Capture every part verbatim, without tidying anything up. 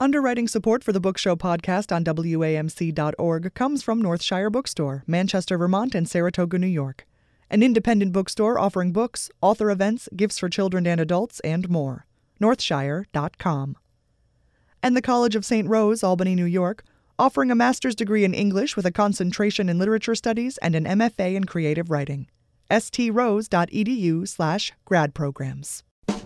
Underwriting support for the Book Show podcast on W A M C dot org comes from Northshire Bookstore, Manchester, Vermont, and Saratoga, New York. An independent bookstore offering books, author events, gifts for children and adults, and more. Northshire dot com. And the College of Saint Rose, Albany, New York, offering a master's degree in English with a concentration in literature studies and an M F A in creative writing. S T rose dot E D U slash grad programs.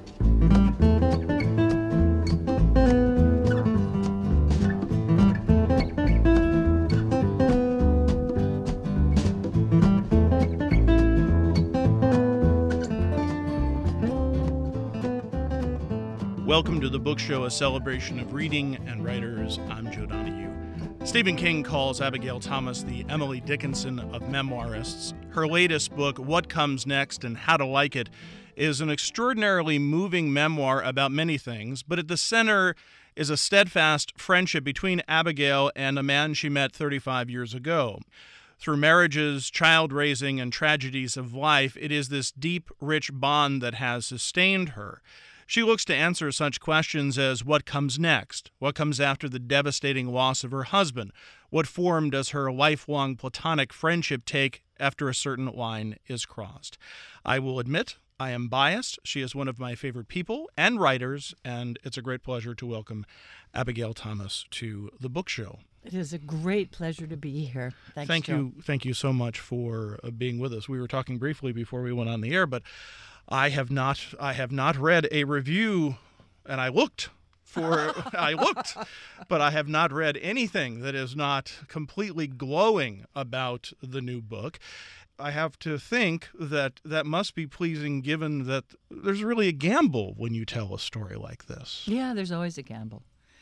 Welcome to the Book Show, a celebration of reading and writers. I'm Joe Donahue. Stephen King calls Abigail Thomas the Emily Dickinson of memoirists. Her latest book, What Comes Next and How to Like It, is an extraordinarily moving memoir about many things, but at the center is a steadfast friendship between Abigail and a man she met thirty-five years ago. Through marriages, child raising, and tragedies of life, it is this deep, rich bond that has sustained her. She looks to answer such questions as what comes next, what comes after the devastating loss of her husband, what form does her lifelong platonic friendship take after a certain line is crossed. I will admit I am biased. She is one of my favorite people and writers, and it's a great pleasure to welcome Abigail Thomas to the Book Show. It is a great pleasure to be here. Thanks, Thank Joe. you. Thank you so much for uh, being with us. We were talking briefly before we went on the air, but I have not I have not read a review, and I looked for I looked, but I have not read anything that is not completely glowing about the new book. I have to think that that must be pleasing, given that there's really a gamble when you tell a story like this. Yeah, there's always a gamble.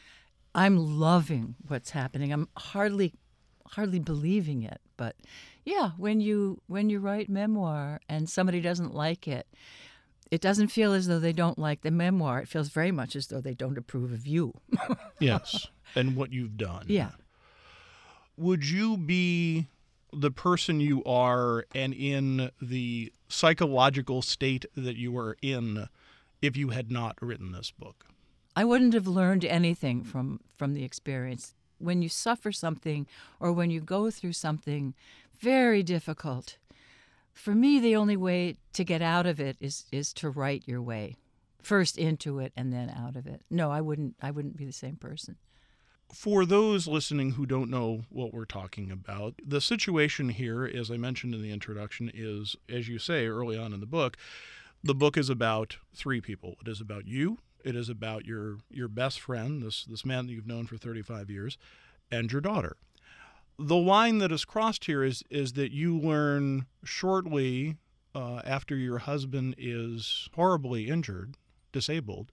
I'm loving what's happening. I'm hardly hardly believing it, but yeah, when you when you write memoir and somebody doesn't like it, it doesn't feel as though they don't like the memoir. It feels very much as though they don't approve of you. Yes, and what you've done. Yeah. Would you be the person you are and in the psychological state that you are in if you had not written this book? I wouldn't have learned anything from, from the experience. When you suffer something or when you go through something very difficult, for me, the only way to get out of it is is to write your way, first into it and then out of it. No, I wouldn't. I wouldn't be the same person. For those listening who don't know what we're talking about, the situation here, as I mentioned in the introduction, is, as you say early on in the book, the book is about three people. It is about you. It is about your your best friend, this this man that you've known for thirty-five years, and your daughter. The line that is crossed here is is that you learn shortly uh, after your husband is horribly injured, disabled,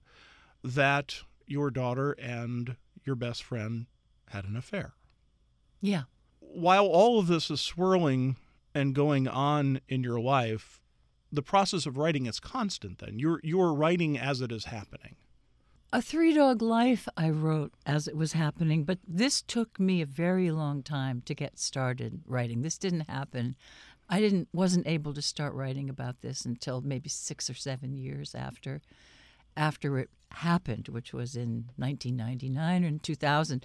that your daughter and your best friend had an affair. Yeah. While all of this is swirling and going on in your life, the process of writing is constant then. You're you're writing as it is happening. A Three Dog Life I wrote as it was happening, but this took me a very long time to get started writing. This didn't happen. I didn't wasn't able to start writing about this until maybe six or seven years after after it happened, which was in nineteen ninety-nine and two thousand.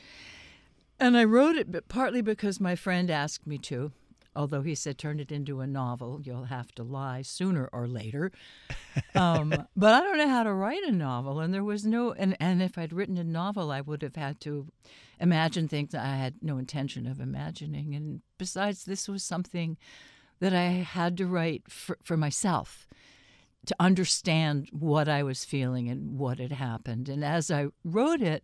And I wrote it but partly because my friend asked me to. Although he said, turn it into a novel, you'll have to lie sooner or later. Um, but I don't know how to write a novel. And there was no, and, and if I'd written a novel, I would have had to imagine things that I had no intention of imagining. And besides, this was something that I had to write for, for myself to understand what I was feeling and what had happened. And as I wrote it,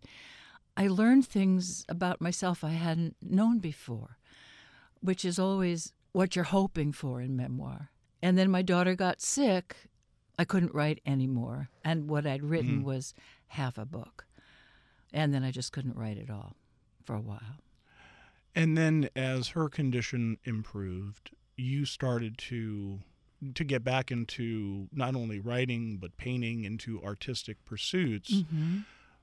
I learned things about myself I hadn't known before, which is always what you're hoping for in memoir. And then my daughter got sick. I couldn't write anymore. And what I'd written mm. was half a book. And then I just couldn't write at all for a while. And then as her condition improved, you started to to get back into not only writing, but painting, into artistic pursuits, mm-hmm.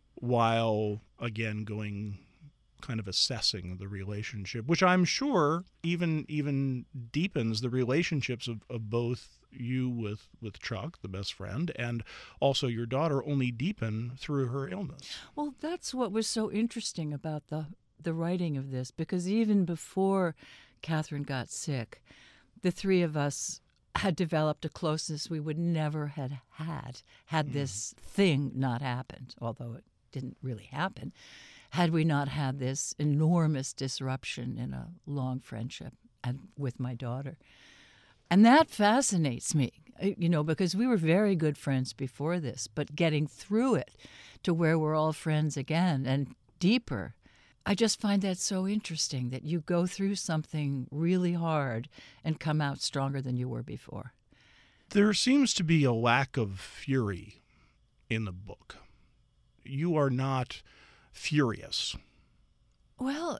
while, again, going kind of assessing the relationship, which I'm sure even even deepens the relationships of, of both you with, with Chuck, the best friend, and also your daughter only deepen through her illness. Well, that's what was so interesting about the the writing of this, because even before Catherine got sick, the three of us had developed a closeness we would never had had had mm. this thing not happened, although it didn't really happen, had we not had this enormous disruption in a long friendship and with my daughter. And that fascinates me, you know, because we were very good friends before this, but getting through it to where we're all friends again and deeper, I just find that so interesting that you go through something really hard and come out stronger than you were before. There seems to be a lack of fury in the book. You are not furious. Well,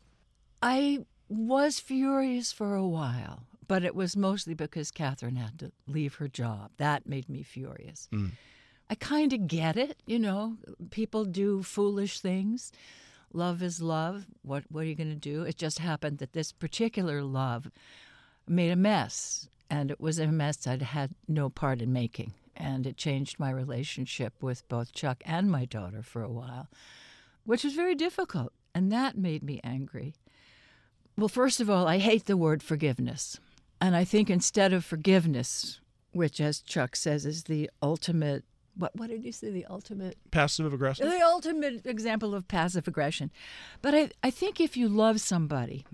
I was furious for a while, but it was mostly because Catherine had to leave her job. That made me furious. Mm. I kind of get it, you know. People do foolish things. Love is love. What, what are you going to do? It just happened that this particular love made a mess, and it was a mess I'd had no part in making. And it changed my relationship with both Chuck and my daughter for a while, which was very difficult, and that made me angry. Well, first of all, I hate the word forgiveness. And I think instead of forgiveness, which, as Chuck says, is the ultimate, what what did you say, the ultimate? Passive aggressive? The ultimate example of passive aggression. But I, I think if you love somebody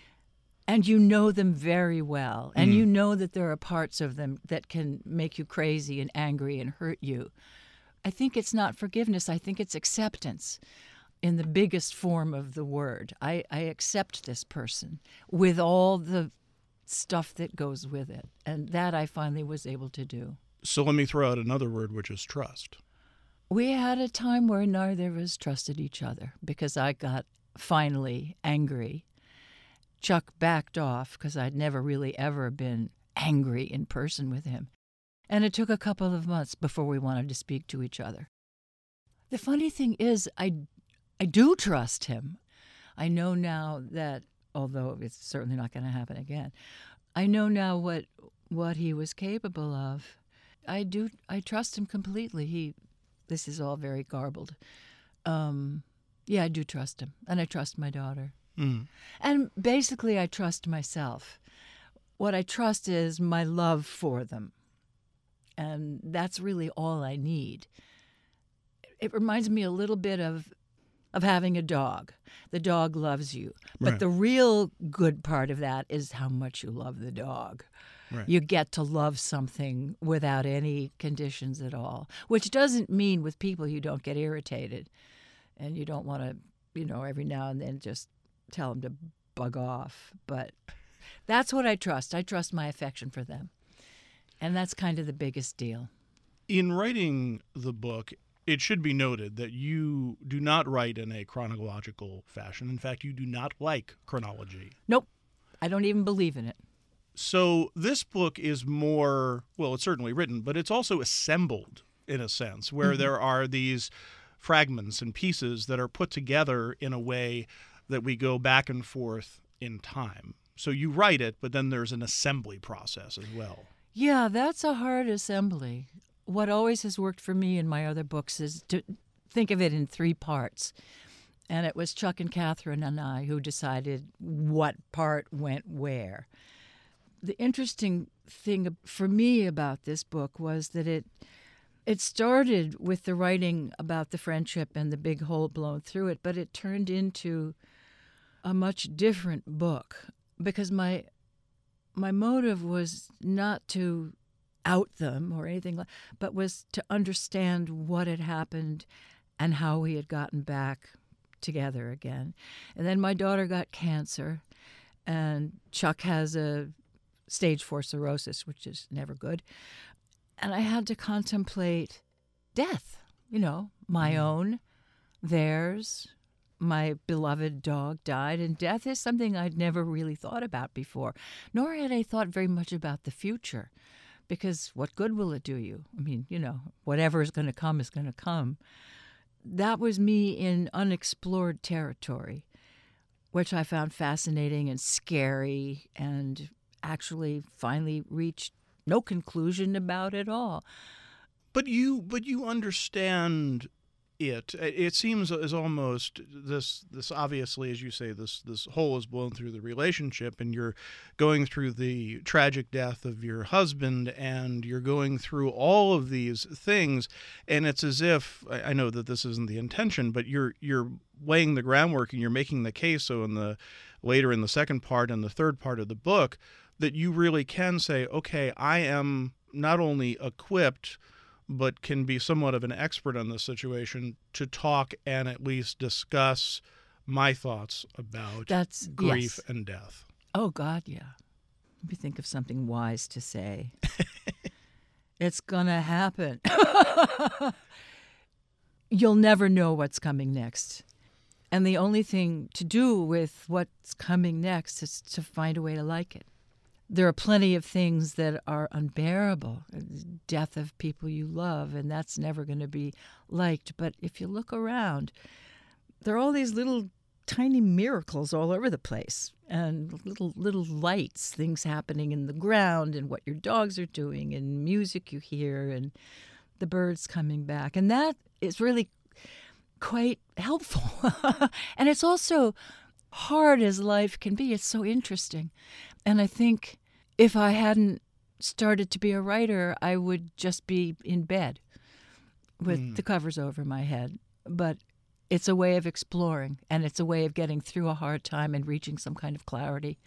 and you know them very well, and mm. you know that there are parts of them that can make you crazy and angry and hurt you, I think it's not forgiveness. I think it's acceptance in the biggest form of the word. I, I accept this person with all the stuff that goes with it. And that I finally was able to do. So let me throw out another word, which is trust. We had a time where neither of us trusted each other because I got finally angry. Chuck backed off because I'd never really ever been angry in person with him. And it took a couple of months before we wanted to speak to each other. The funny thing is, I, I do trust him. I know now that, although it's certainly not going to happen again, I know now what what he was capable of. I do. I trust him completely. He, this is all very garbled. Um, yeah, I do trust him, and I trust my daughter. Mm. And basically, I trust myself. What I trust is my love for them, and that's really all I need. It reminds me a little bit of of having a dog. The dog loves you, but right. the real good part of that is how much you love the dog. Right. You get to love something without any conditions at all, which doesn't mean with people you don't get irritated and you don't want to, you know, every now and then just tell them to bug off. But that's what I trust. I trust my affection for them. And that's kind of the biggest deal. In writing the book, it should be noted that you do not write in a chronological fashion. In fact, you do not like chronology. Nope. I don't even believe in it. So this book is more, well, it's certainly written, but it's also assembled in a sense, where mm-hmm. there are these fragments and pieces that are put together in a way that we go back and forth in time. So you write it, but then there's an assembly process as well. Yeah, that's a hard assembly. What always has worked for me in my other books is to think of it in three parts. And it was Chuck and Catherine and I who decided what part went where. The interesting thing for me about this book was that it it started with the writing about the friendship and the big hole blown through it, but it turned into a much different book because my my motive was not to out them or anything, like, but was to understand what had happened and how we had gotten back together again. And then my daughter got cancer, and Chuck has a stage four cirrhosis, which is never good. And I had to contemplate death, you know, my mm. own, theirs. My beloved dog died, and death is something I'd never really thought about before, nor had I thought very much about the future, because what good will it do you? I mean, you know, whatever is going to come is going to come. That was me in unexplored territory, which I found fascinating and scary, and actually finally reached no conclusion about it all. But you, but you understand it. It seems as almost this, this obviously, as you say, this this hole is blown through the relationship, and you're going through the tragic death of your husband, and you're going through all of these things, and it's as if, I know that this isn't the intention, but you're you're laying the groundwork and you're making the case. So in the later in the second part and the third part of the book, that you really can say, okay, I am not only equipped, but can be somewhat of an expert on this situation to talk and at least discuss my thoughts about That's, grief yes. and death. Oh, God, yeah. Let me think of something wise to say. It's going to happen. You'll never know what's coming next. And the only thing to do with what's coming next is to find a way to like it. There are plenty of things that are unbearable, death of people you love, and that's never going to be liked. But if you look around, there are all these little tiny miracles all over the place, and little little lights, things happening in the ground, and what your dogs are doing, and music you hear, and the birds coming back. And that is really quite helpful. And it's also hard as life can be. It's so interesting. And I think if I hadn't started to be a writer, I would just be in bed with mm. the covers over my head. But it's a way of exploring, and it's a way of getting through a hard time and reaching some kind of clarity.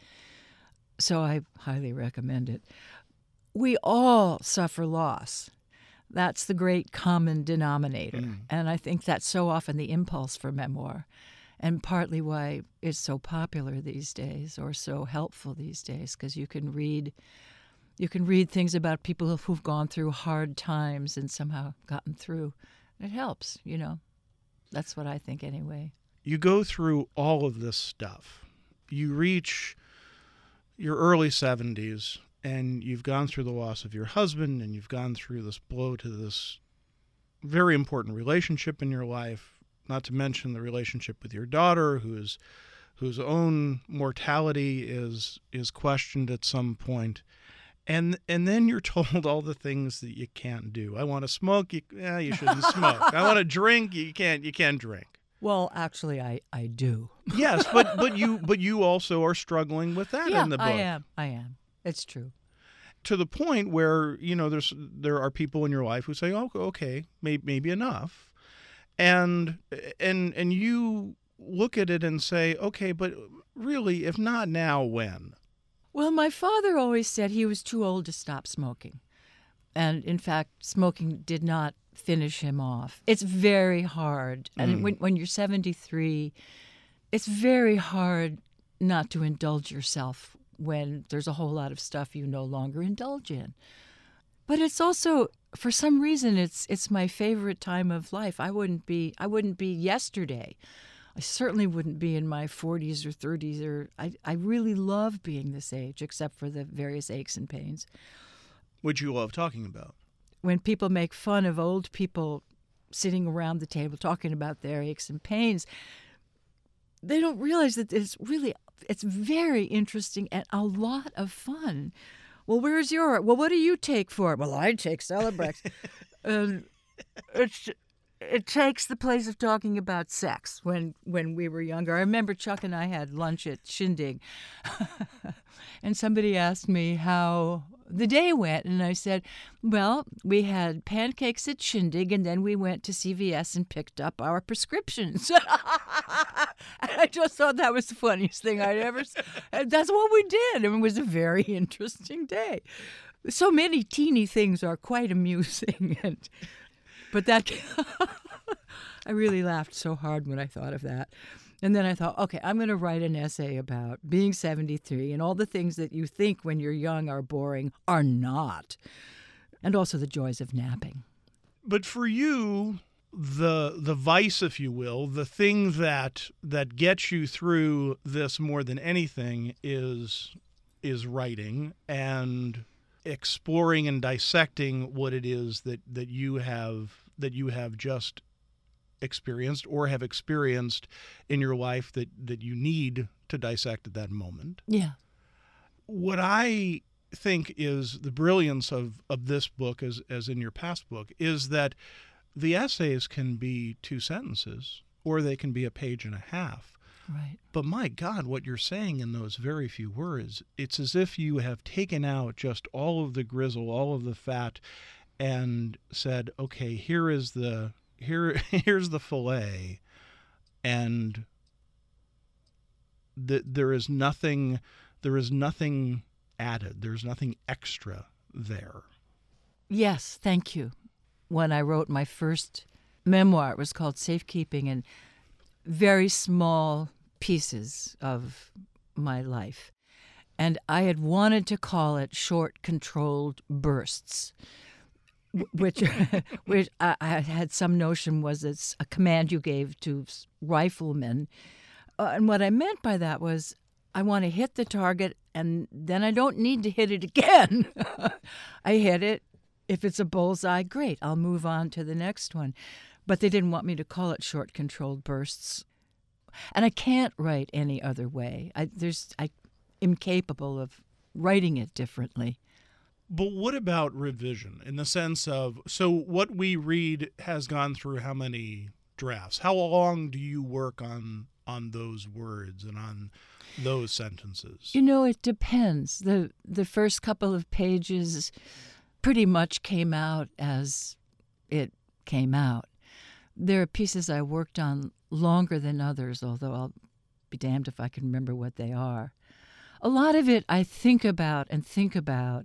So I highly recommend it. We all suffer loss. That's the great common denominator. Mm. And I think that's so often the impulse for memoir, and partly why it's so popular these days, or so helpful these days, because you can read you can read things about people who've gone through hard times and somehow gotten through. It helps, you know. That's what I think anyway. You go through all of this stuff. You reach your early seventies, and you've gone through the loss of your husband, and you've gone through this blow to this very important relationship in your life, not to mention the relationship with your daughter, whose whose own mortality is is questioned at some point. And and then you're told all the things that you can't do. I want to smoke, you, eh, you shouldn't smoke. I want to drink, you can't you can't drink. Well, actually, I, I do. Yes, but but you but you also are struggling with that yeah, in the book. I am. I am. It's true. To the point where, you know, there's there are people in your life who say, "Oh, okay, maybe maybe enough," and and and you look at it and say, "Okay, but really, if not now, when?" Well, my father always said he was too old to stop smoking. And in fact, smoking did not finish him off. It's very hard. And mm. when, when you're seventy-three, it's very hard not to indulge yourself when there's a whole lot of stuff you no longer indulge in. But it's also, for some reason, it's it's my favorite time of life. I wouldn't be I wouldn't be yesterday. I certainly wouldn't be in my forties or thirties. Or I, I really love being this age, except for the various aches and pains. Which you love talking about. When people make fun of old people sitting around the table talking about their aches and pains, they don't realize that it's really, it's very interesting and a lot of fun. Well, where's your, well, what do you take for it? Well, I take Celebrex. um, it's... It takes the place of talking about sex when, when we were younger. I remember Chuck and I had lunch at Shindig, and somebody asked me how the day went, and I said, well, we had pancakes at Shindig, and then we went to C V S and picked up our prescriptions. And I just thought that was the funniest thing I'd ever seen. That's what we did, and it was a very interesting day. So many teeny things are quite amusing, and But that, I really laughed so hard when I thought of that. And then I thought, okay, I'm going to write an essay about being seventy-three and all the things that you think when you're young are boring are not. And also the joys of napping. But for you, the the vice, if you will, the thing that that gets you through this more than anything is is writing and exploring and dissecting what it is that, that you have that you have just experienced or have experienced in your life that, that you need to dissect at that moment. Yeah. What I think is the brilliance of, of this book, as, as in your past book, is that the essays can be two sentences or they can be a page and a half. Right. But my God, what you're saying in those very few words, it's as if you have taken out just all of the grizzle, all of the fat, and said, okay, here is the here here's the fillet, and the, there is nothing there is nothing added. There's nothing extra there. Yes, thank you. When I wrote my first memoir, it was called Safekeeping, and very small pieces of my life. And I had wanted to call it Short Controlled Bursts, which which I, I had some notion was it's a command you gave to riflemen. Uh, and what I meant by that was I want to hit the target, and then I don't need to hit it again. I hit it. If it's a bullseye, great. I'll move on to the next one. But they didn't want me to call it Short Controlled Bursts. And I can't write any other way. I, there's, I am capable of writing it differently. But what about revision in the sense of, so what we read has gone through how many drafts? How long do you work on on those words and on those sentences? You know, it depends. The the first couple of pages pretty much came out as it came out. There are pieces I worked on longer than others, although I'll be damned if I can remember what they are. A lot of it I think about and think about,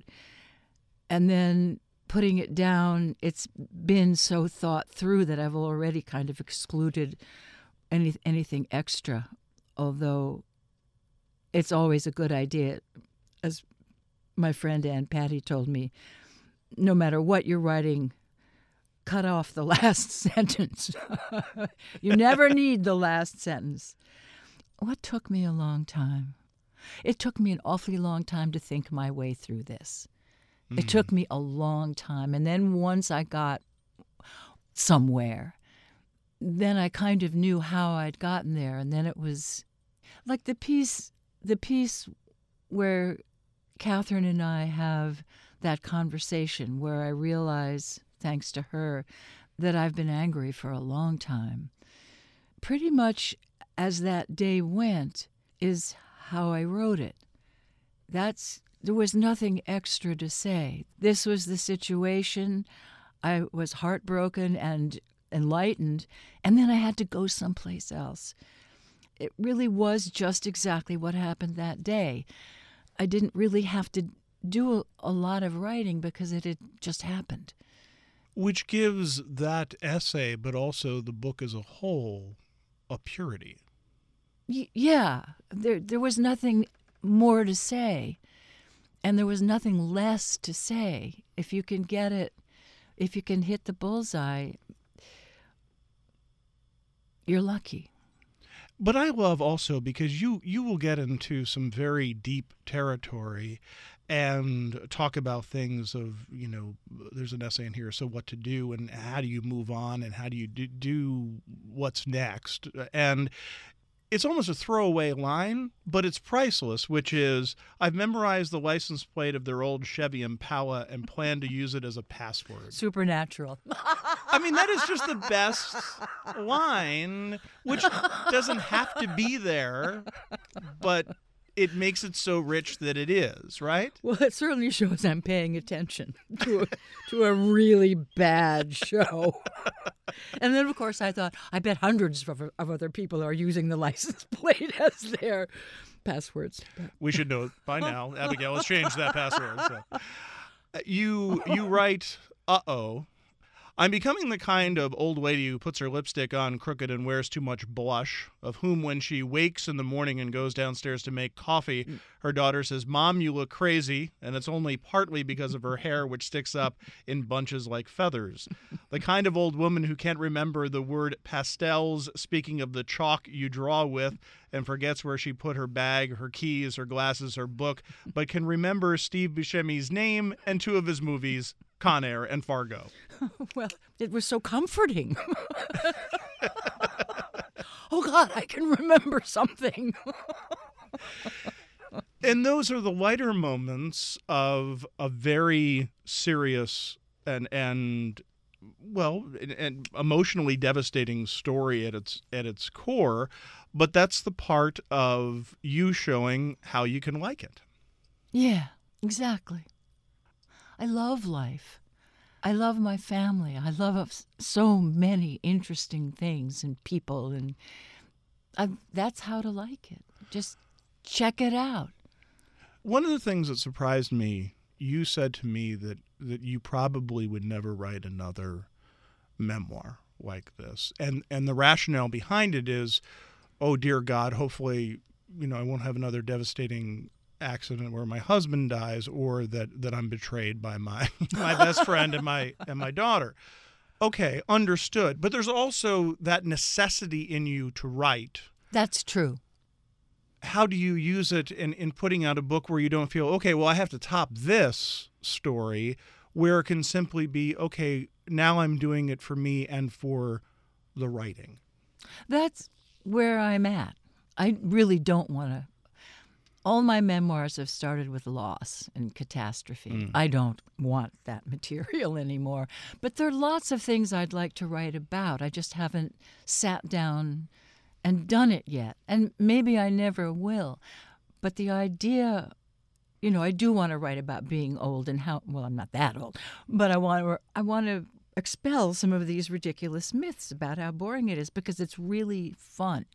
and then putting it down, it's been so thought through that I've already kind of excluded any anything extra, although it's always a good idea. As my friend Aunt Patty told me, no matter what you're writing, cut off the last sentence. You never need the last sentence. What took me a long time? It took me an awfully long time to think my way through this. Mm. It took me a long time. And then once I got somewhere, then I kind of knew how I'd gotten there. And then it was like the piece, the piece where Catherine and I have that conversation where I realize, thanks to her, that I've been angry for a long time. Pretty much as that day went is how I wrote it. That's there was nothing extra to say. This was the situation. I was heartbroken and enlightened, and then I had to go someplace else. It really was just exactly what happened that day. I didn't really have to do a, a lot of writing because it had just happened. Which gives that essay, but also the book as a whole, a purity. Y- yeah, there there was nothing more to say, and there was nothing less to say. If you can get it, if you can hit the bullseye, you're lucky. But I love also because you, you will get into some very deep territory and talk about things of, you know, there's an essay in here, so what to do and how do you move on and how do you do, do what's next. And it's almost a throwaway line, but it's priceless, which is, I've memorized the license plate of their old Chevy Impala and plan to use it as a password. Supernatural. I mean, that is just the best line, which doesn't have to be there, but it makes it so rich that it is, right? Well, it certainly shows I'm paying attention to a, to a really bad show. And then, of course, I thought, I bet hundreds of, of other people are using the license plate as their passwords. We should know by now. Abigail has changed that password. So. You, you write, uh-oh. I'm becoming the kind of old lady who puts her lipstick on crooked and wears too much blush, of whom when she wakes in the morning and goes downstairs to make coffee, her daughter says, "Mom, you look crazy," and it's only partly because of her hair, which sticks up in bunches like feathers. The kind of old woman who can't remember the word pastels, speaking of the chalk you draw with, and forgets where she put her bag, her keys, her glasses, her book, but can remember Steve Buscemi's name and two of his movies, Con Air and Fargo. Well, it was so comforting. Oh, God, I can remember something. And those are the lighter moments of a very serious and and well, and, and emotionally devastating story at its at its core, but that's the part of you showing how you can like it. Yeah, exactly. I love life. I love my family. I love so many interesting things and people, and I, that's how to like it. Just check it out. One of the things that surprised me, you said to me that, that you probably would never write another memoir like this. And and the rationale behind it is, oh, dear God, hopefully, you know, I won't have another devastating accident where my husband dies, or that, that I'm betrayed by my my best friend and my and my daughter. Okay, understood. But there's also that necessity in you to write. That's true. How do you use it in, in putting out a book where you don't feel, okay, well, I have to top this story, where it can simply be, okay, now I'm doing it for me and for the writing? That's where I'm at. I really don't want to. All my memoirs have started with loss and catastrophe. Mm. I don't want that material anymore. But there are lots of things I'd like to write about. I just haven't sat down and done it yet. And maybe I never will. But the idea, you know, I do want to write about being old and how, well, I'm not that old, but I want to, I want to expel some of these ridiculous myths about how boring it is, because it's really fun.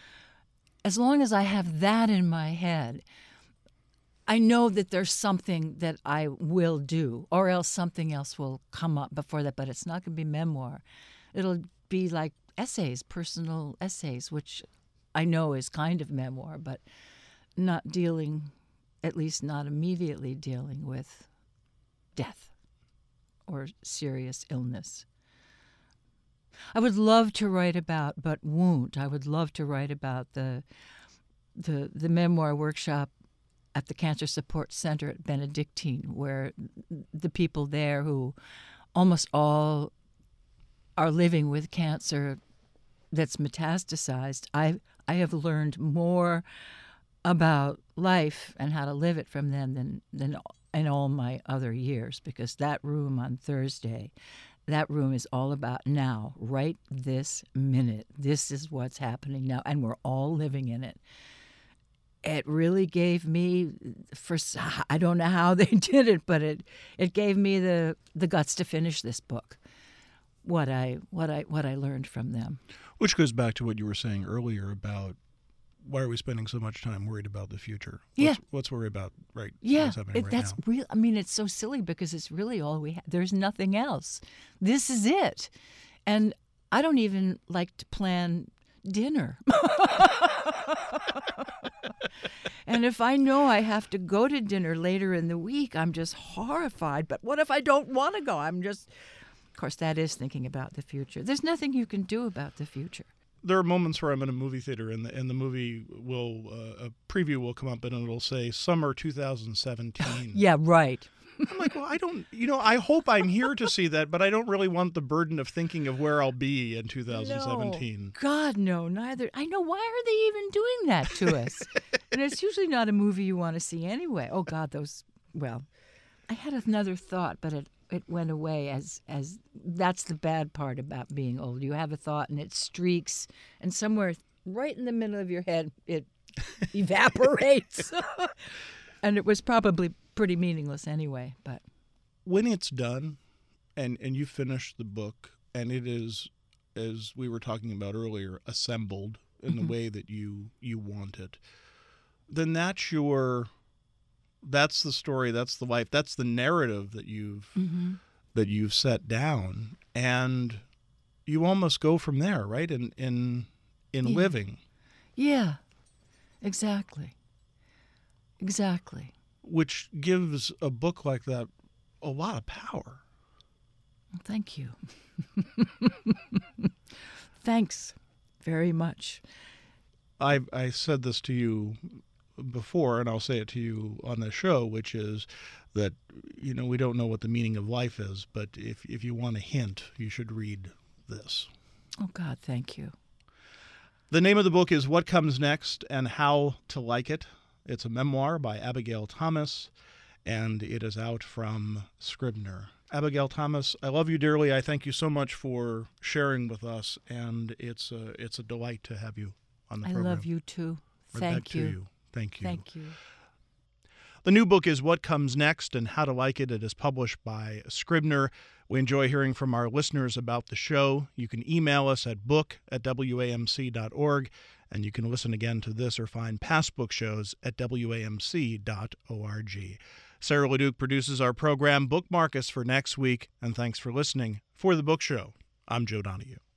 As long as I have that in my head, I know that there's something that I will do, or else something else will come up before that, but it's not going to be memoir. It'll be like essays, personal essays, which I know is kind of memoir, but not dealing, at least not immediately dealing with death or serious illness. I would love to write about, but won't. I would love to write about the the the memoir workshop at the Cancer Support Center at Benedictine, where the people there, who almost all are living with cancer that's metastasized, I I have learned more about life and how to live it from them than than in all my other years, because that room on Thursday, that room is all about now, right this minute. This is what's happening now, and we're all living in it. It really gave me, for I don't know how they did it, but it it gave me the, the guts to finish this book. What I what I what I learned from them. Which goes back to what you were saying earlier about, why are we spending so much time worried about the future? Yeah. What's, what's worried about right? Yeah, what's happening it, right that's now? real. I mean, it's so silly because it's really all we have. There's nothing else. This is it. And I don't even like to plan dinner. And if I know I have to go to dinner later in the week, I'm just horrified. But what if I don't want to go? I'm just, of course, that is thinking about the future. There's nothing you can do about the future. There are moments where I'm in a movie theater and the, and the movie will, uh, a preview will come up and it'll say summer two thousand seventeen. Yeah, right. I'm like, well, I don't, you know, I hope I'm here to see that, but I don't really want the burden of thinking of where I'll be in two thousand seventeen. No, God, no, neither. I know, why are they even doing that to us? And it's usually not a movie you want to see anyway. Oh, God, those, well, I had another thought, but it, it went away as, as that's the bad part about being old. You have a thought and it streaks, and somewhere right in the middle of your head, it evaporates. And it was probably pretty meaningless anyway, but when it's done and and you finish the book and it is, as we were talking about earlier, assembled in mm-hmm. the way that you you want it, then that's your that's the story, that's the life, that's the narrative that you've mm-hmm. that you've set down, and you almost go from there, right? In in in yeah. living. Yeah. Exactly. Exactly. Which gives a book like that a lot of power. Thank you. Thanks very much. I I said this to you before, and I'll say it to you on the show, which is that, you know, we don't know what the meaning of life is, but if if you want a hint, you should read this. Oh, God, thank you. The name of the book is What Comes Next and How to Like It. It's a memoir by Abigail Thomas, and it is out from Scribner. Abigail Thomas, I love you dearly. I thank you so much for sharing with us, and it's a, it's a delight to have you on the I program. I love you too. Right Thank back you. to you. Thank you. Thank you. The new book is What Comes Next and How to Like It. It is published by Scribner. We enjoy hearing from our listeners about the show. You can email us at book at W A M C dot org, and you can listen again to this or find past book shows at W A M C dot org. Sarah LeDuc produces our program. Bookmark us for next week, and thanks for listening. For The Book Show, I'm Joe Donahue.